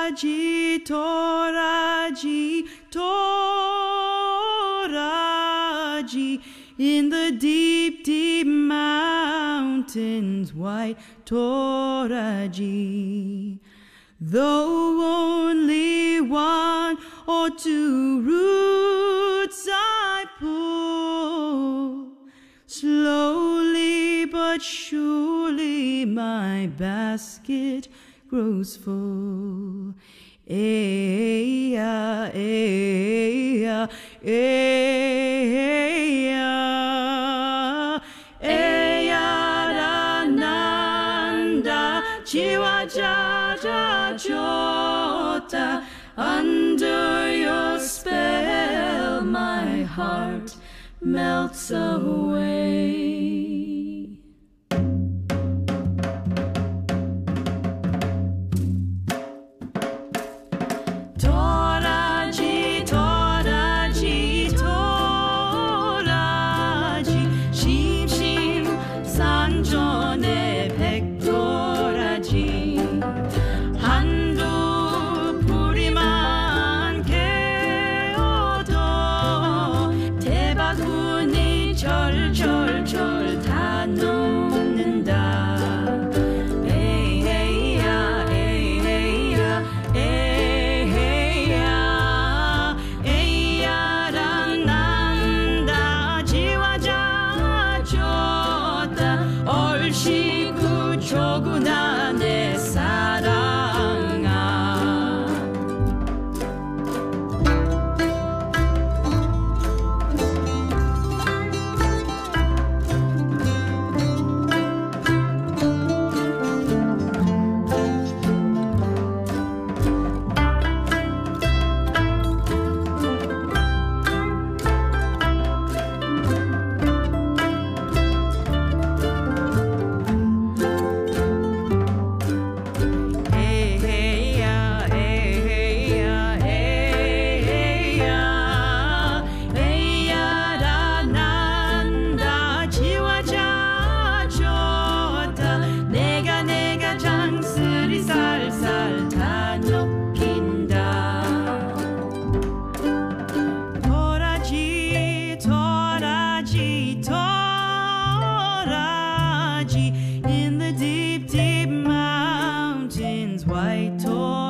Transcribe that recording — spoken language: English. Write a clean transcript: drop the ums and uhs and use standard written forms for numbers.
토라지 토라지 토라지 in the deep deep mountains white 토라지 though only one or two roots I pull slowly but surely my basket grows full. Eya, eya, eya, eya nanda jiwa jaja jota. Under your spell, my heart melts away. 토라지 토라지 토라지 심심 산전의 백토라지 한두 뿌리만 깨어도 대바구니 절절절 다 녹는다. 에이야 에이야 에이야 에이야랑 난다 지와자 줬다 얼씨구 조구나 내 사랑아. In the deep, deep mountains, white torch.